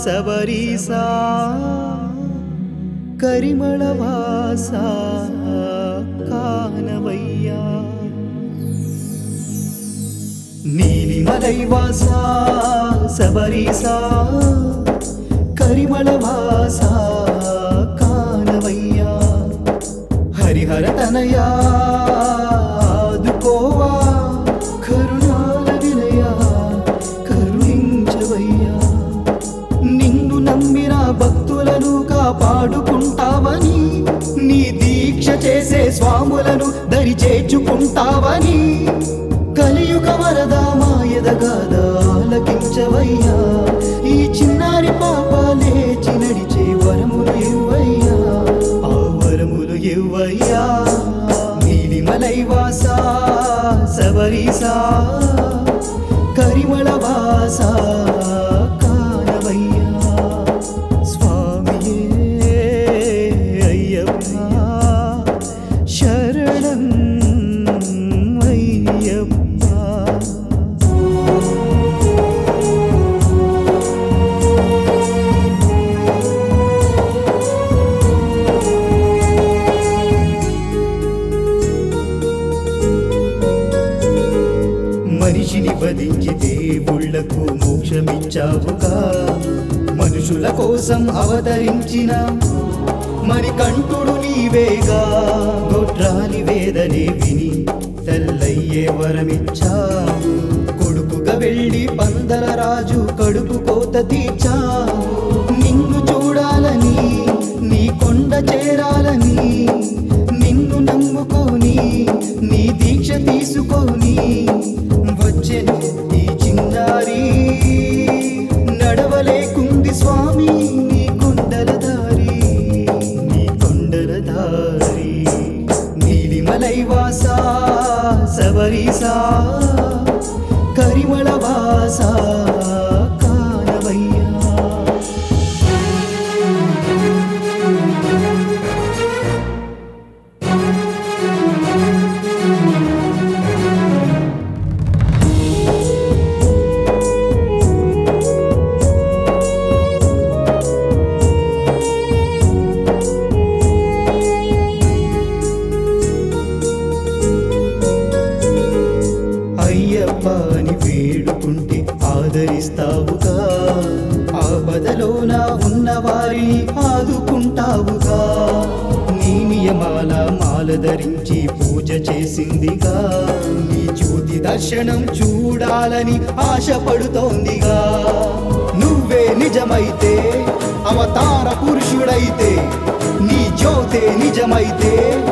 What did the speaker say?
శబరీసా కరిమళవాసా కానవయ్యా నీలిమలైవాసా శబరీసా కరిమళవాసా కానవయ్యా హరిహర తనయా ఆదుకోవా కరుణాల వినయా కరుణించవయ్యా నిన్ను నమ్మిన భక్తులను కాపాడుకుంటావని నీ దీక్ష చేసే స్వాములను దరి చేర్చుకుంటావని కలియుగ వరదా మాయదగాద ఆలకించవయ్యా ఈ చిన్నారి పాప లేచి నడిచే వరములు ఇవ్వయ్యా ఆ వరములు ఇవ్వయ్యా నీలిమలైవాసా శబరీసా కరిమళవాసా కానవయ్యా స్వామియే అయ్యప్ప శరణం అయ్యప్ప మనిషిని వధించి దేవుళ్లకు మోక్షమిచ్చావుగా మనుషుల కోసం అవతరించిన మణికంఠుడు నీవేగా గొడ్రాలి వేదనే విని తెల్లయ్యే వరమిచ్చావు కొడుకుగా వెళ్ళి పందల రాజు కడుపు కోత తీర్చావు నిన్ను చూడాలని నీ కొండ చేరాలని నిన్ను నమ్ముకొని నీ దీక్ష తీసుకొని వచ్చెను ఈ చిన్నారి నడవలేకుంది స్వామి నీ కొండల దారి నీ కొండల దారి నీలిమలైవాసా శబరీసా కరిమళవాసా కానవయ్యా అయ్యప్ప అని వేడుకుంటే ఆదరిస్తావుగా ఆపదలోన ఉన్న వారిని ఆదుకుంటావుగా నీ నియమాల మాల ధరించి పూజ చేసిందిగా నీ జ్యోతి దర్శనం చూడాలని ఆశపడుతోందిగా నువ్వే నిజమైతే అవతార పురుషుడైతే నీ జ్యోతే నిజమైతే